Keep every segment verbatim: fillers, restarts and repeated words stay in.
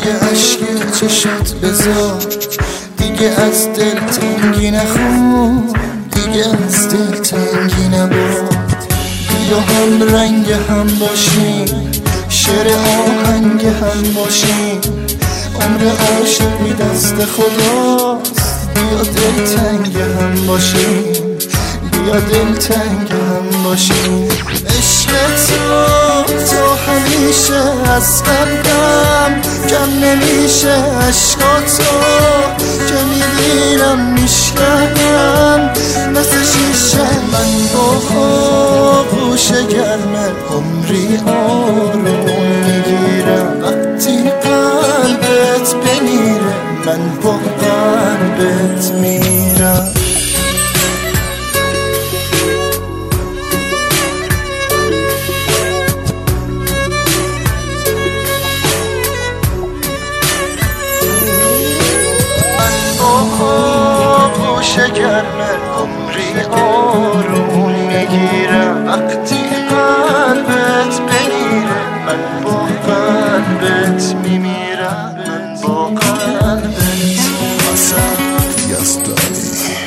روی اشک چشات بذار، دیگه از دل تنگی نخون، دیگه از دل تنگی نباد. بیا هم رنگ هم باشیم، شعر آهنگ هم باشیم، عمر عاشقی دست خداست. بیا دل تنگ هم باشیم، بیا دل تنگ هم باشیم. عشق تو تا همیشه از قلبم کم نمیشه، عشقاتو که میبینم میشکنم مثل شیشه. من با آغوش گرم عمری آروم میگیرم، وقتی قلبت بمیره من با قلبت میرم. گرم عمری آروم میگیرم، وقتی قلبت بمیره من با قلبت میمیرم، من با قلبت. حسن یزدانی.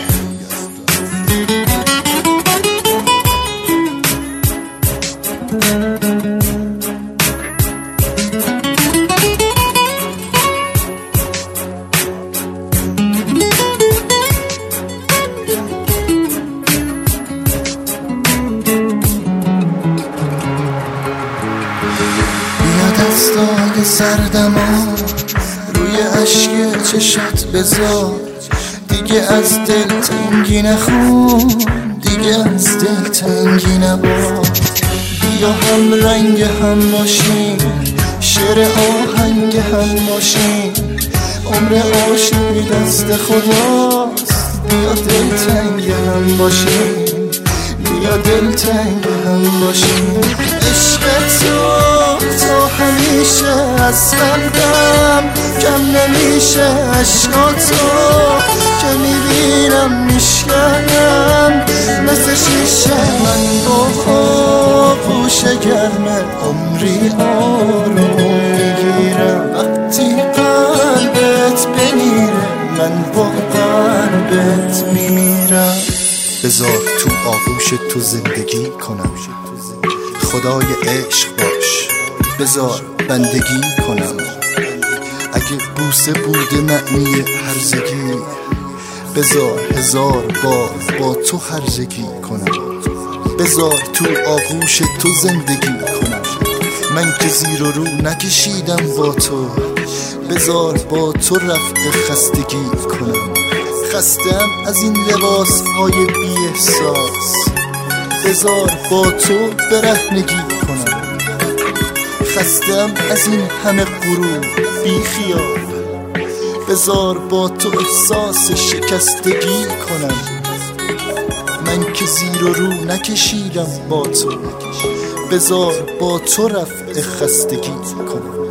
دستای سردما روی اشک چشات بذار، دیگه از دل تنگی نخون، دیگه از دل تنگی نباد. بیا هم رنگ هم باشیم، شعر آهنگ هم باشیم، عمر عاشقی دست خداست. بیا دل تنگ هم باشیم، بیا دل تنگ هم باشیم. عشق تو تا همیشه از قلبم کم نمیشه، عشقاتو که میبینم میشکنم مثل شیشه. من با آغوش گرم عمری آروم میگیرم، وقتی قلبت بمیره من با قلبت میمیرم. بذار تو آغوش تو زندگی کنم، خدای عشق باش بذار بندگی کنم. اگه بوسه بوده معنی هرزگی، بذار هزار بار با تو هرزگی کنم. بذار تو آغوش تو زندگی کنم، من که زیر و رو نکشیدم با تو. بذار با تو رفع خستگی کنم، خستم از این لباس های بی احساس. بذار با تو برهنگی کنم، خستم از این همه غرور بی خیال. بذار با تو احساس شکستگی کنم، من که زیر و رو نکشیدم با تو. بذار با تو رفع خستگی کنم.